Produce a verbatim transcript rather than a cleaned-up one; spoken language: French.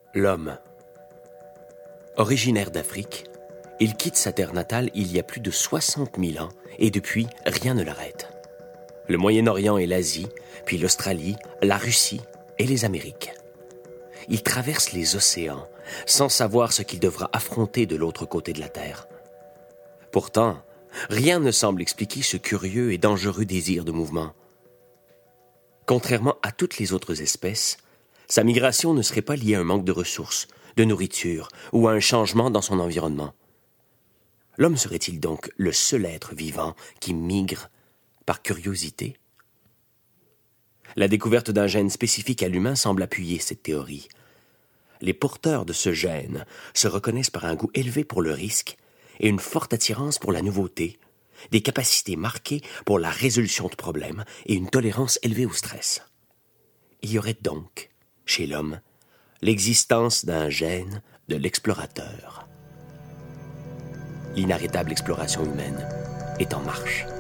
L'homme. Originaire d'Afrique, il quitte sa terre natale il y a plus de soixante mille ans et depuis, rien ne l'arrête. Le Moyen-Orient et l'Asie, puis l'Australie, la Russie et les Amériques. Il traverse les océans sans savoir ce qu'il devra affronter de l'autre côté de la Terre. Pourtant, rien ne semble expliquer ce curieux et dangereux désir de mouvement. Contrairement à toutes les autres espèces, sa migration ne serait pas liée à un manque de ressources, de nourriture ou à un changement dans son environnement. L'homme serait-il donc le seul être vivant qui migre par curiosité? La découverte d'un gène spécifique à l'humain semble appuyer cette théorie. Les porteurs de ce gène se reconnaissent par un goût élevé pour le risque et une forte attirance pour la nouveauté, des capacités marquées pour la résolution de problèmes et une tolérance élevée au stress. Il y aurait donc, chez l'homme, l'existence d'un gène de l'explorateur. L'inarrêtable exploration humaine est en marche.